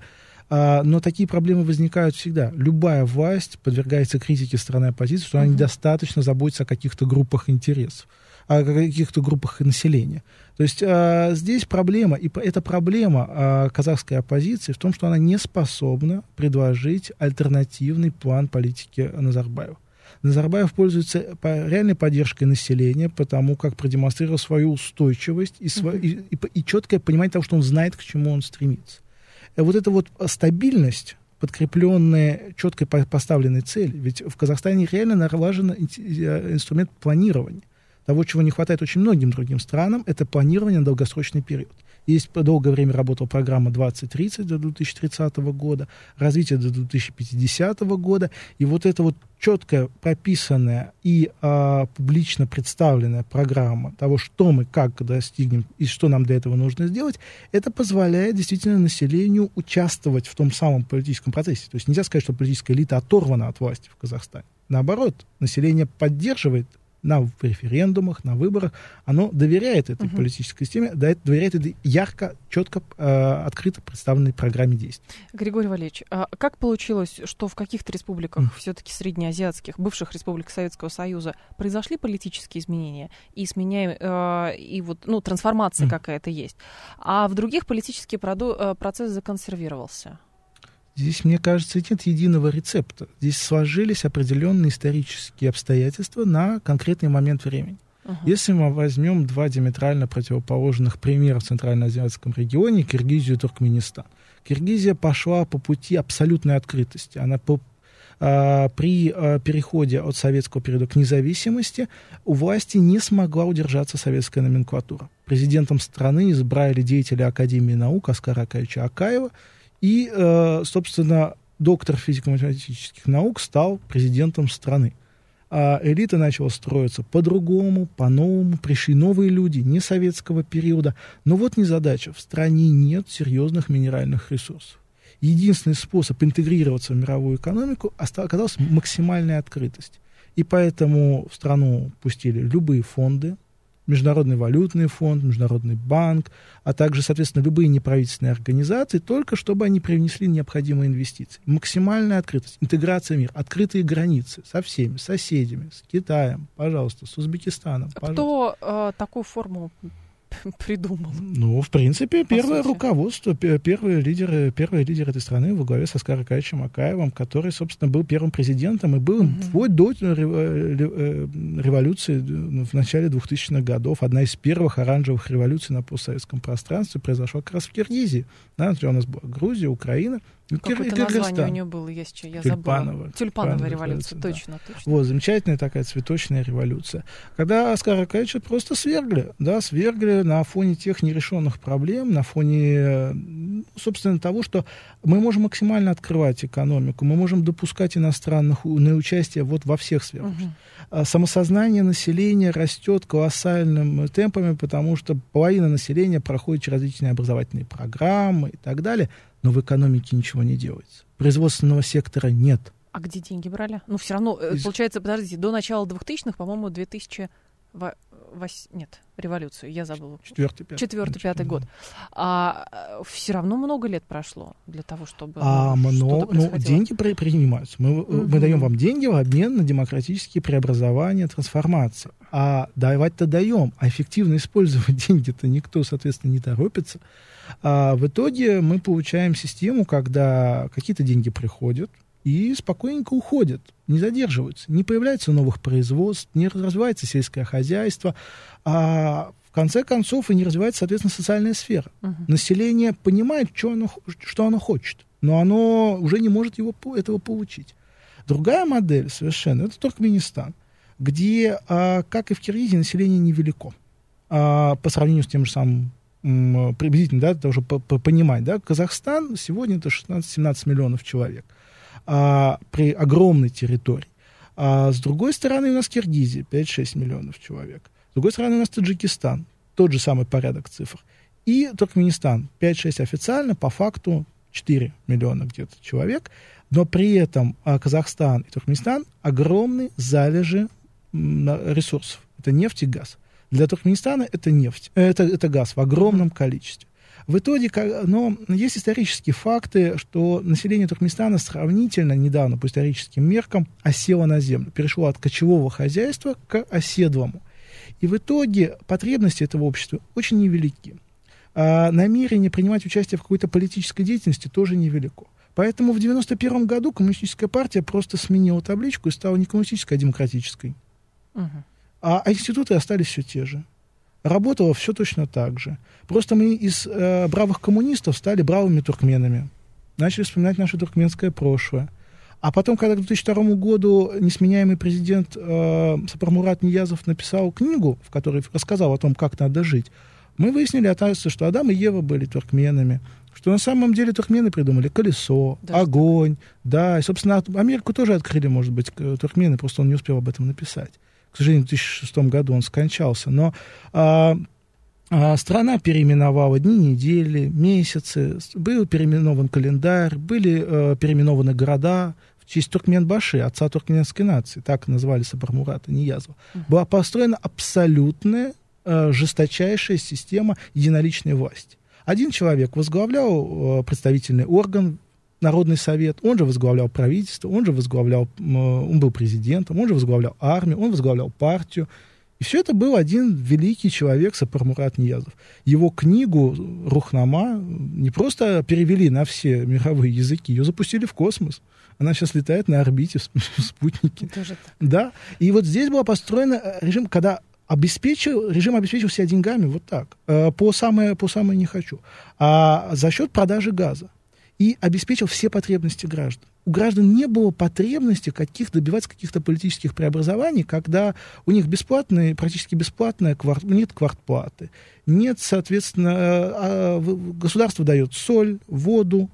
Но такие проблемы возникают всегда. Любая власть подвергается критике со стороны оппозиции, что она недостаточно заботится о каких-то группах интересов, о каких-то группах населения. То есть а, здесь проблема, и это проблема а, казахской оппозиции в том, что она не способна предложить альтернативный план политики Назарбаева. Назарбаев пользуется реальной поддержкой населения, потому как продемонстрировал свою устойчивость и, сво, mm-hmm. и, и, и четкое понимание того, что он знает, к чему он стремится. И вот эта вот стабильность, подкрепленная четко поставленной целью, ведь в Казахстане реально налажен инструмент планирования. Того, чего не хватает очень многим другим странам, это планирование на долгосрочный период. Есть долгое время работала программа двадцать тридцать до две тысячи тридцатого года, развитие до две тысячи пятидесятого года, и вот эта вот четко прописанная и а, публично представленная программа того, что мы как достигнем и что нам для этого нужно сделать, это позволяет действительно населению участвовать в том самом политическом процессе. То есть нельзя сказать, что политическая элита оторвана от власти в Казахстане. Наоборот, население поддерживает на референдумах, на выборах, оно доверяет этой uh-huh. политической системе, доверяет этой ярко, четко, э, открыто представленной программе действий. Григорий Валерьевич, а как получилось, что в каких-то республиках, uh-huh. все-таки среднеазиатских, бывших республик Советского Союза, произошли политические изменения и, сменяем, э, и вот, ну, трансформация uh-huh. какая-то есть, а в других политический проду- э, процесс законсервировался? Здесь, мне кажется, нет единого рецепта. Здесь сложились определенные исторические обстоятельства на конкретный момент времени. Uh-huh. Если мы возьмем два диаметрально противоположных примера в Центральноазиатском регионе, Киргизию и Туркменистан. Киргизия пошла по пути абсолютной открытости. Она по, а, при а, переходе от советского периода к независимости у власти не смогла удержаться советская номенклатура. Президентом страны избрали деятеля Академии наук Аскара Акаевича Акаева, и, э, собственно, доктор физико-математических наук стал президентом страны. А элита начала строиться по-другому, по-новому. Пришли новые люди, не советского периода. Но вот незадача. В стране нет серьезных минеральных ресурсов. Единственный способ интегрироваться в мировую экономику оказалась максимальная открытость. И поэтому в страну пустили любые фонды, Международный валютный фонд, Международный банк, а также, соответственно, любые неправительственные организации, только чтобы они привнесли необходимые инвестиции. Максимальная открытость, интеграция в мир, открытые границы со всеми, с соседями, с Китаем, пожалуйста, с Узбекистаном. Пожалуйста. Кто э, такую форму придумал? Ну, в принципе, По первое сути. руководство, первые лидеры, первые лидеры этой страны во главе с Аскаром Акаевичем Акаевым, который, собственно, был первым президентом и был mm-hmm. вплоть до революции в начале двухтысячных годов. Одна из первых оранжевых революций на постсоветском пространстве произошла как раз в Киргизии. Да, у нас была Грузия, Украина, Ну, Какое-то название у нее было, я, сейчас, я Тюльпановая. забыла. Тюльпановая революция, революция, точно, да. точно. Вот, замечательная такая цветочная революция. Когда Оскара Акаевича просто свергли, да, свергли на фоне тех нерешенных проблем, на фоне, собственно, того, что мы можем максимально открывать экономику, мы можем допускать иностранных на участие вот во всех сферах. Угу. Самосознание населения растет колоссальными темпами, потому что половина населения проходит через различные образовательные программы и так далее, но в экономике ничего не делается. Производственного сектора нет. А где деньги брали? Ну, все равно, Из... получается, подождите, до начала двухтысячных, по-моему, две тысячи восьмой... Нет, революцию, я забыла. Четвертый, пятый. Четвертый, пятый год. А все равно много лет прошло для того, чтобы а, ну, что-то ну, деньги при, принимаются. Мы, угу. мы даем вам деньги в обмен на демократические преобразования, трансформации. А давать-то даем, а эффективно использовать деньги-то никто, соответственно, не торопится. А в итоге мы получаем систему, когда какие-то деньги приходят и спокойненько уходят, не задерживаются, не появляется новых производств, не развивается сельское хозяйство, а в конце концов и не развивается, соответственно, социальная сфера. Uh-huh. Население понимает, что оно, что оно хочет, но оно уже не может его, этого получить. Другая модель совершенно — это Туркменистан, где, как и в Киргизии, население невелико по сравнению с тем же самым приблизительно, да, тоже понимать, да, Казахстан сегодня это шестнадцать-семнадцать миллионов человек а, при огромной территории. А с другой стороны у нас Киргизия пять-шесть миллионов человек. С другой стороны у нас Таджикистан, тот же самый порядок цифр. И Туркменистан пять-шесть официально, по факту четыре миллиона где-то человек, но при этом а, Казахстан и Туркменистан огромные залежи ресурсов. Это нефть и газ. Для Туркменистана это нефть, это, это газ в огромном количестве. В итоге, но есть исторические факты, что население Туркменистана сравнительно недавно по историческим меркам осело на землю, перешло от кочевого хозяйства к оседлому. И в итоге потребности этого общества очень невелики. А намерение принимать участие в какой-то политической деятельности тоже невелико. Поэтому в девяносто первом году коммунистическая партия просто сменила табличку и стала не коммунистической, а демократической. Угу. А институты остались все те же. Работало все точно так же. Просто мы из э, бравых коммунистов стали бравыми туркменами. Начали вспоминать наше туркменское прошлое. А потом, когда к две тысячи второму году несменяемый президент э, Сапармурат Ниязов написал книгу, в которой рассказал о том, как надо жить, мы выяснили, оказывается, что Адам и Ева были туркменами, что на самом деле туркмены придумали колесо, да, огонь, да, и, собственно, Америку тоже открыли, может быть, туркмены, просто он не успел об этом написать. К сожалению, в две тысячи шестом году он скончался. Но а, а, страна переименовала дни, недели, месяцы. Был переименован календарь, были а, переименованы города в честь Туркменбаши, отца туркменской нации. Так называли Сапармурата Ниязова. Uh-huh. Была построена абсолютная, а, жесточайшая система единоличной власти. Один человек возглавлял а, представительный орган, Народный совет, он же возглавлял правительство, он же возглавлял, он был президентом, он же возглавлял армию, он возглавлял партию. И все это был один великий человек, Сапармурат Ниязов. Его книгу «Рухнама» не просто перевели на все мировые языки, ее запустили в космос. Она сейчас летает на орбите, в спутнике. Да. И вот здесь был построен режим, когда обеспечил, режим обеспечил себя деньгами вот так, по самое, по самое не хочу, а за счет продажи газа. И обеспечил все потребности граждан. У граждан не было потребности каких, добиваться каких-то политических преобразований, когда у них бесплатные, практически бесплатная кварт, нет квартплаты, нет, соответственно, государство дает соль, воду,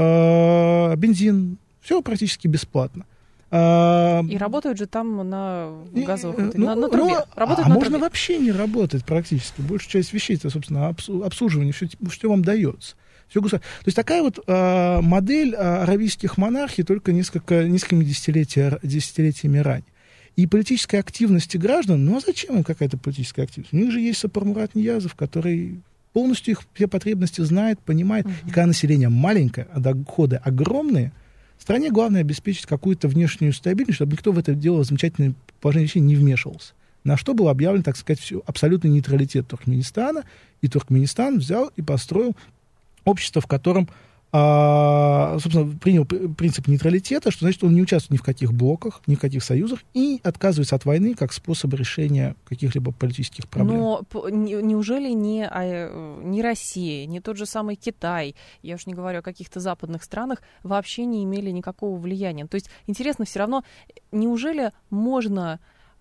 бензин, все практически бесплатно. И работают же там на газовых, ну, на, на трубе. Ну, работают а на можно трубе. Вообще не работать практически. Большая часть вещей, это, собственно, обслуживание, все, все вам дается. То есть такая вот э, модель э, аравийских монархий только несколько, несколькими десятилетия, десятилетиями ранее. И политической активности граждан, ну а зачем им какая-то политическая активность? У них же есть Сапармурат Ниязов, который полностью их все потребности знает, понимает. Uh-huh. И когда население маленькое, а доходы огромные, стране главное обеспечить какую-то внешнюю стабильность, чтобы никто в это дело замечательное положение вещей не вмешивался. На что был объявлен, так сказать, абсолютный нейтралитет Туркменистана, и Туркменистан взял и построил общество, в котором а, собственно, принял принцип нейтралитета, что значит, он не участвует ни в каких блоках, ни в каких союзах и отказывается от войны как способа решения каких-либо политических проблем. Но неужели не, не Россия, не тот же самый Китай, я уж не говорю о каких-то западных странах, вообще не имели никакого влияния? То есть интересно все равно, неужели можно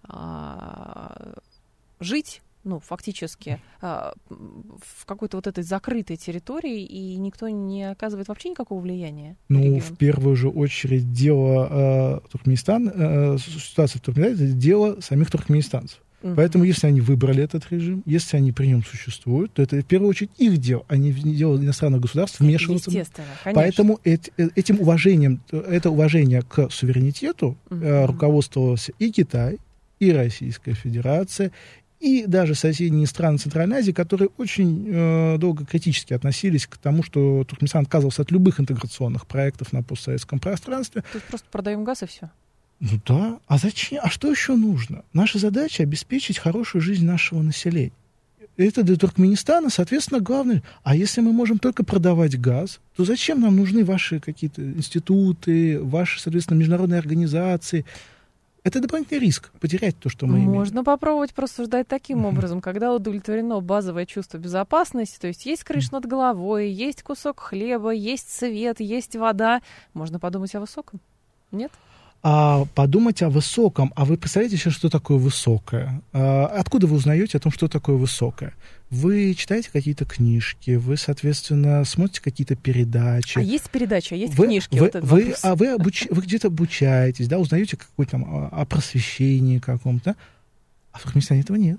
а, жить, ну, фактически, а, в какой-то вот этой закрытой территории, и никто не оказывает вообще никакого влияния? Ну, в первую же очередь, дело э, Туркменистана, э, ситуация в Туркменистане, это дело самих туркменистанцев. Uh-huh. Поэтому, если они выбрали этот режим, если они при нем существуют, то это в первую очередь их дело, а не дело иностранных государств вмешиваться. Естественно, конечно. Поэтому эти, этим уважением, это уважение к суверенитету uh-huh. э, руководствовался и Китай, и Российская Федерация, и даже соседние страны Центральной Азии, которые очень э, долго критически относились к тому, что Туркменистан отказывался от любых интеграционных проектов на постсоветском пространстве. То есть просто продаем газ и все? Ну да. А зачем? А что еще нужно? Наша задача — обеспечить хорошую жизнь нашего населения. Это для Туркменистана, соответственно, главное. А если мы можем только продавать газ, то зачем нам нужны ваши какие-то институты, ваши, соответственно, международные организации? Это дополнительный риск потерять то, что мы имеем. Можно попробовать порассуждать таким образом, когда удовлетворено базовое чувство безопасности, то есть есть крыша над головой, есть кусок хлеба, есть свет, есть вода. Можно подумать о высоком? Нет? А подумать о высоком. А вы представляете сейчас, что такое высокое? А откуда вы узнаете о том, что такое высокое? Вы читаете какие-то книжки, вы, соответственно, смотрите какие-то передачи. А есть передачи, а есть вы, книжки? Вы, вот вы, а вы, обуч, вы где-то обучаетесь, да, узнаете какое-то там о просвещении каком-то. А в Туркменистане этого нет.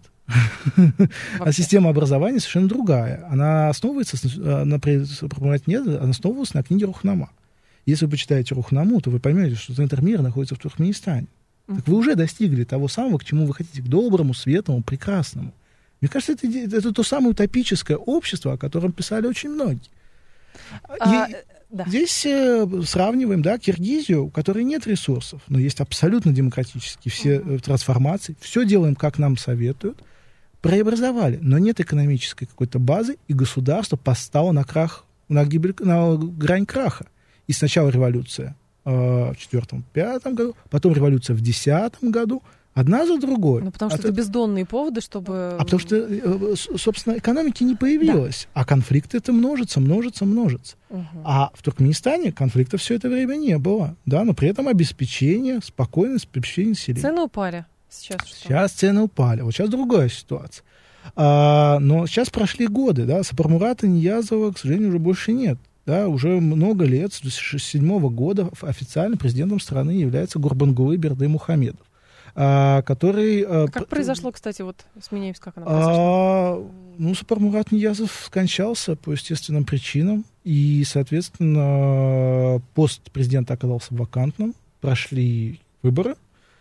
А система образования совершенно другая. Она основывается, на, она основывалась на книге Рухнама. Если вы почитаете Рухнаму, то вы поймете, что центр мира находится в Туркменистане. Mm-hmm. Так вы уже достигли того самого, к чему вы хотите, к доброму, светлому, прекрасному. Мне кажется, это, это то самое утопическое общество, о котором писали очень многие. А, И, да. Здесь э, сравниваем, да, Киргизию, у которой нет ресурсов, но есть абсолютно демократические все mm-hmm. трансформации, все делаем, как нам советуют, преобразовали, но нет экономической какой-то базы, и государство поставило на крах, на гибель, на грань краха. И сначала революция э, в четвертом-пятом году, потом революция в десятом году, одна за другой. Ну, потому что а это то... бездонные поводы, чтобы... А потому что, э, собственно, экономики не появилось, да. А конфликты это множатся, множатся, множатся. Угу. А в Туркменистане конфликтов все это время не было, да, но при этом обеспечение, спокойность, обеспечение населения. Цены упали сейчас что? Сейчас цены упали, вот сейчас другая ситуация. А, но сейчас прошли годы, да, Сапармурата Ниязова, к сожалению, уже больше нет. Да, уже много лет, с две тысячи седьмого года официально президентом страны является Гурбангулы Бердымухамедов, а, который... А как про... произошло, кстати, вот с Минеевс, как оно произошло? А, ну, Сапармурат Ниязов скончался по естественным причинам, и, соответственно, пост президента оказался вакантным, прошли выборы,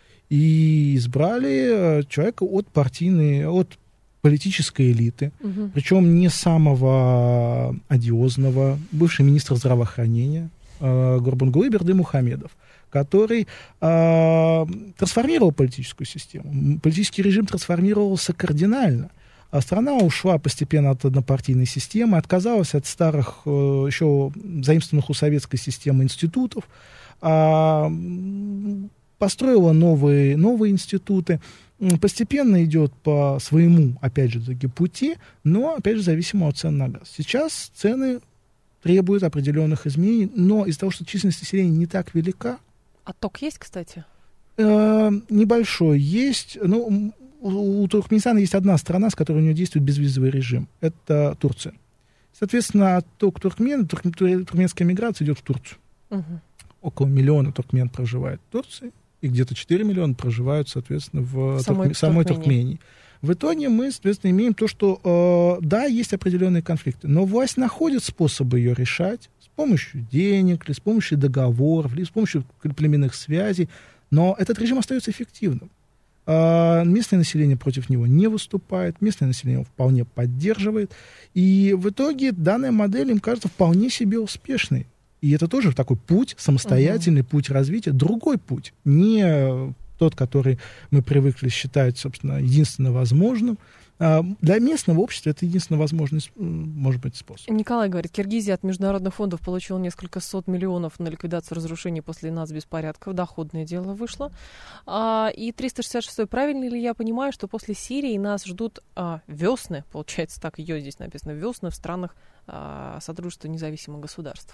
и избрали человека от партийной, от политической элиты, угу. Причем не самого одиозного, бывший министр здравоохранения э, Гурбангулы Бердымухамедов, который э, трансформировал политическую систему. Политический режим трансформировался кардинально. А страна ушла постепенно от однопартийной системы, отказалась от старых, э, еще заимствованных у советской системы институтов, э, построила новые, новые институты. Постепенно идет по своему, опять же, таки, пути, но, опять же, зависимо от цен на газ. Сейчас цены требуют определенных изменений, но из-за того, что численность населения не так велика... А ток есть, кстати? Э, небольшой есть. Ну, у, у Туркменистана есть одна страна, с которой у нее действует безвизовый режим. Это Турция. Соответственно, отток туркмен, тур, туркменская миграция идет в Турцию. Угу. Около миллиона туркмен проживает в Турции. И где-то четыре миллиона проживают, соответственно, в самой, Туркме... самой Туркмении. В итоге мы, соответственно, имеем то, что, э, да, есть определенные конфликты, но власть находит способы ее решать с помощью денег, ли, с помощью договоров, ли, с помощью племенных связей, но этот режим остается эффективным. Э, местное население против него не выступает, местное население его вполне поддерживает, и в итоге данная модель им кажется вполне себе успешной. И это тоже такой путь, самостоятельный uh-huh. путь развития, другой путь, не тот, который мы привыкли считать, собственно, единственно возможным. Для местного общества это единственно возможный, может быть, способ. Николай говорит, Киргизия от международных фондов получила несколько сот миллионов на ликвидацию разрушений после нацбеспорядков. Доходное дело вышло. А, и триста шестьдесят шестой. Правильно ли я понимаю, что после Сирии нас ждут а, весны, получается так, ее здесь написано, весны в странах а, Содружества независимых государств?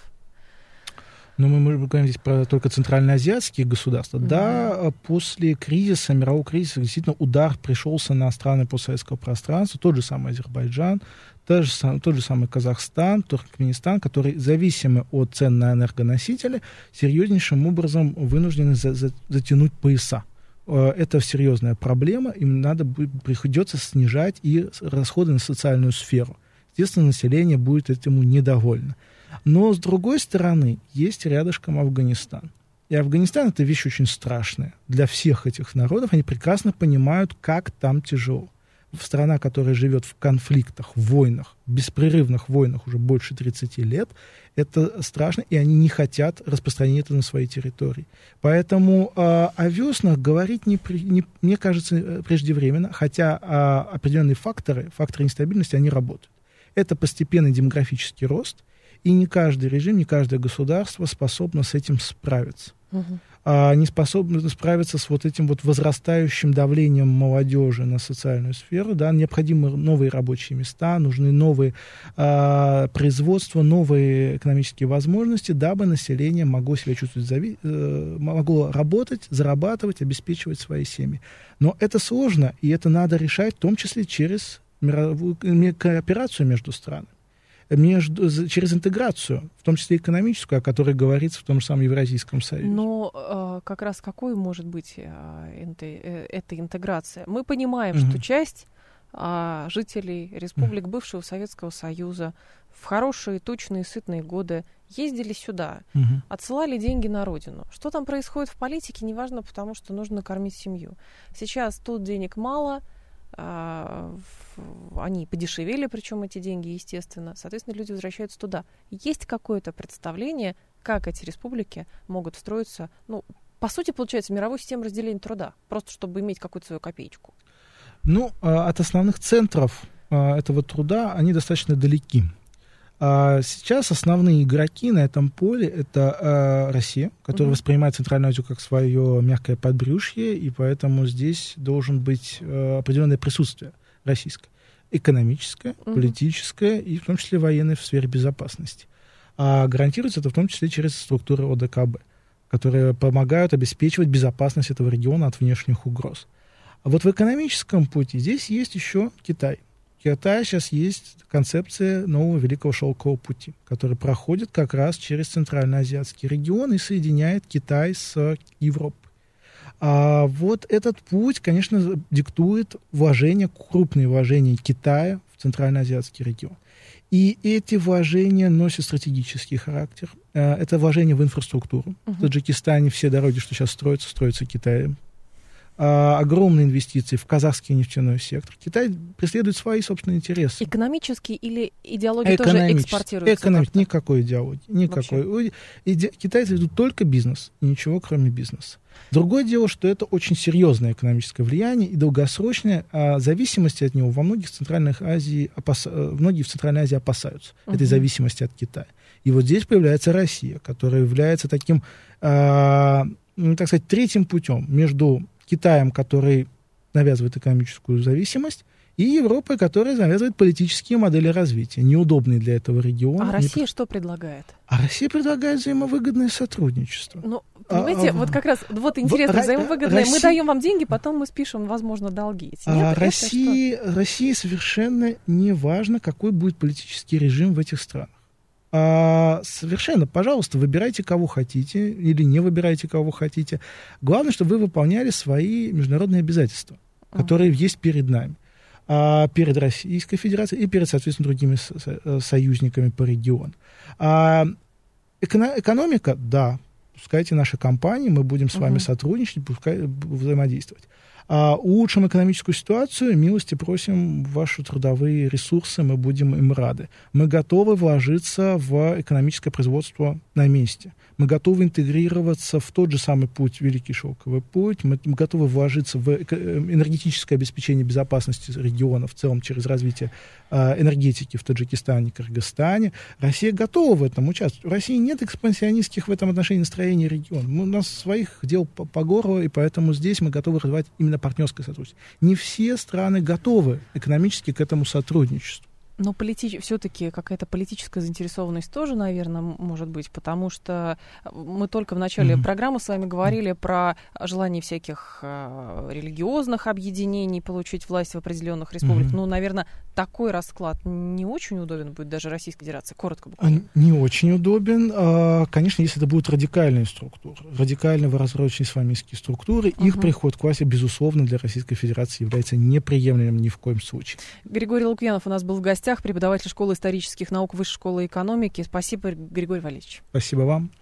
Но мы, мы говорим здесь про только центральноазиатские государства. Mm-hmm. Да, после кризиса, мирового кризиса, действительно удар пришелся на страны постсоветского пространства, тот же самый Азербайджан, тот же, сам, тот же самый Казахстан, Туркменистан, которые зависимы от цен на энергоносители, серьезнейшим образом вынуждены за, за, затянуть пояса. Это серьезная проблема, им надо будет, приходится снижать и расходы на социальную сферу. Естественно, население будет этому недовольно. Но, с другой стороны, есть рядышком Афганистан. И Афганистан — это вещь очень страшная. Для всех этих народов они прекрасно понимают, как там тяжело. Страна, которая живет в конфликтах, в войнах, беспрерывных войнах уже больше тридцати лет, это страшно, и они не хотят распространить это на своей территории. Поэтому э, о веснах говорить, не, не, мне кажется, преждевременно, хотя э, определенные факторы, факторы нестабильности, они работают. Это постепенный демографический рост, и не каждый режим, не каждое государство способно с этим справиться. Uh-huh. А, не способны справиться с вот этим вот возрастающим давлением молодежи на социальную сферу. Да, необходимы новые рабочие места, нужны новые а, производства, новые экономические возможности, дабы население могло себя чувствовать, зави- э, могло работать, зарабатывать, обеспечивать свои семьи. Но это сложно, и это надо решать, в том числе через мировую кооперацию между странами. Между, через интеграцию, в том числе экономическую, о которой говорится в том же самом Евразийском союзе. Но э, как раз какой может быть э, инте, э, эта интеграция? Мы понимаем, Mm-hmm. что часть э, жителей республик Mm-hmm. бывшего Советского Союза в хорошие, тучные, сытные годы ездили сюда, Mm-hmm. отсылали деньги на родину. Что там происходит в политике, неважно, потому что нужно кормить семью. Сейчас тут денег мало, они подешевели, причем эти деньги, естественно. Соответственно, люди возвращаются туда. Есть какое-то представление, как эти республики могут встроиться, ну, по сути, получается, мировой система разделения труда, просто чтобы иметь какую-то свою копеечку? Ну, от основных центров этого труда они достаточно далеки. Сейчас основные игроки на этом поле — это Россия, которая mm-hmm. воспринимает Центральную Азию как свое мягкое подбрюшье, и поэтому здесь должен быть определенное присутствие российское. Экономическое, mm-hmm. политическое и в том числе военное в сфере безопасности. А гарантируется это в том числе через структуры О Дэ Ка Бэ, которые помогают обеспечивать безопасность этого региона от внешних угроз. А вот в экономическом пути здесь есть еще Китай. В Китае сейчас есть концепция нового Великого Шелкового пути, который проходит как раз через Центральноазиатский регион и соединяет Китай с Европой. А вот этот путь, конечно, диктует вложение, крупные вложения Китая в Центральноазиатский регион. И эти вложения носят стратегический характер. Это вложения в инфраструктуру. Uh-huh. В Таджикистане все дороги, что сейчас строятся, строятся Китаем. А, огромные инвестиции в казахский нефтяной сектор. Китай преследует свои собственные интересы. Экономические или идеологии тоже экспортируются? Экономические. Никакой идеологии. Никакой. Иде... Китайцы ведут только бизнес, и ничего кроме бизнеса. Другое дело, что это очень серьезное экономическое влияние и долгосрочная а зависимость от него во многих Центральных Азии, опас... многие в Центральной Азии опасаются uh-huh. этой зависимости от Китая. И вот здесь появляется Россия, которая является таким, а, ну, так сказать, третьим путем между Китаем, который навязывает экономическую зависимость, и Европой, которая навязывает политические модели развития, неудобные для этого региона. А Россия не... что предлагает? А Россия предлагает взаимовыгодное сотрудничество. Ну, понимаете, а, вот как раз, вот интересно, вот, взаимовыгодное. Россия... Мы даем вам деньги, потом мы спишем, возможно, долги. Нет, а России, России совершенно не важно, какой будет политический режим в этих странах. А, совершенно, пожалуйста, выбирайте, кого хотите, или не выбирайте, кого хотите. Главное, чтобы вы выполняли свои международные обязательства, uh-huh. которые есть перед нами, а, перед Российской Федерацией и перед, соответственно, другими со- союзниками по региону. А, эко- экономика, да, пускайте наши компании, мы будем с uh-huh. вами сотрудничать, пускай взаимодействовать. А улучшим экономическую ситуацию, милости просим, ваши трудовые ресурсы, мы будем им рады. Мы готовы вложиться в экономическое производство на месте. Мы готовы интегрироваться в тот же самый путь, Великий Шелковый путь. Мы готовы вложиться в энергетическое обеспечение безопасности региона в целом через развитие энергетики в Таджикистане, Кыргызстане. Россия готова в этом участвовать. У России нет экспансионистских в этом отношении настроений региона. Мы, у нас своих дел по, по горло, и поэтому здесь мы готовы развивать именно партнерское сотрудничество. Не все страны готовы экономически к этому сотрудничеству. Но полити... все-таки какая-то политическая заинтересованность тоже, наверное, может быть, потому что мы только в начале mm-hmm. программы с вами говорили mm-hmm. про желание всяких э, религиозных объединений получить власть в определенных республиках. Mm-hmm. Ну, наверное, такой расклад не очень удобен будет даже Российской Федерации. Коротко буквально. Не очень удобен. Конечно, если это будут радикальные структуры, радикально разрочные исламистские структуры, mm-hmm. их приход к власти, безусловно, для Российской Федерации является неприемлемым ни в коем случае. Григорий Лукьянов у нас был в гостях, преподаватель школы исторических наук Высшей школы экономики. Спасибо, Григорий Валерьевич. Спасибо вам.